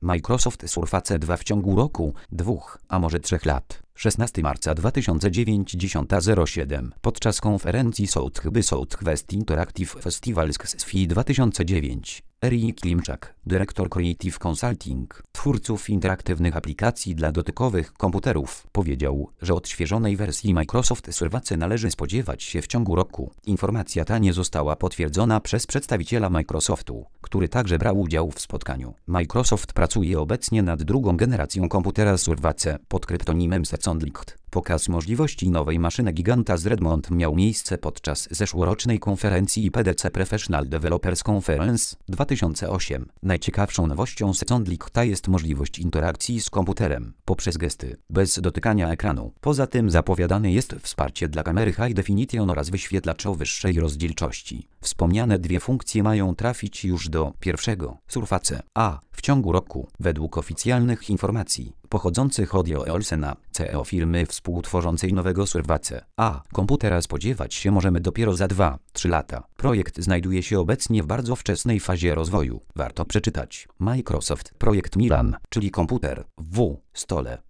Microsoft Surface 2 w ciągu roku, 2, a może 3 lat. 16 marca 2009 10:07 podczas konferencji South by Southwest Interactive Festival SFI 2009. Erik Klimczak, dyrektor Creative Consulting, twórców interaktywnych aplikacji dla dotykowych komputerów, powiedział, że odświeżonej wersji Microsoft Surface należy spodziewać się w ciągu roku. Informacja ta nie została potwierdzona przez przedstawiciela Microsoftu, który także brał udział w spotkaniu. Microsoft pracuje obecnie nad drugą generacją komputera Surface pod kryptonimem SentinelLink. Pokaz możliwości nowej maszyny giganta z Redmond miał miejsce podczas zeszłorocznej konferencji IPDC Professional Developers Conference 2008. Najciekawszą nowością SentinelLink jest możliwość interakcji z komputerem poprzez gesty, bez dotykania ekranu. Poza tym zapowiadane jest wsparcie dla kamery High Definition oraz wyświetlacza wyższej rozdzielczości. Wspomniane dwie funkcje mają trafić już do pierwszego Surface A w ciągu roku, według oficjalnych informacji pochodzących od Jo Olsena, CEO firmy współtworzącej nowego Surface A. Komputera spodziewać się możemy dopiero za 2-3 lata. Projekt znajduje się obecnie w bardzo wczesnej fazie rozwoju. Warto przeczytać. Microsoft Projekt Milan, czyli komputer w stole.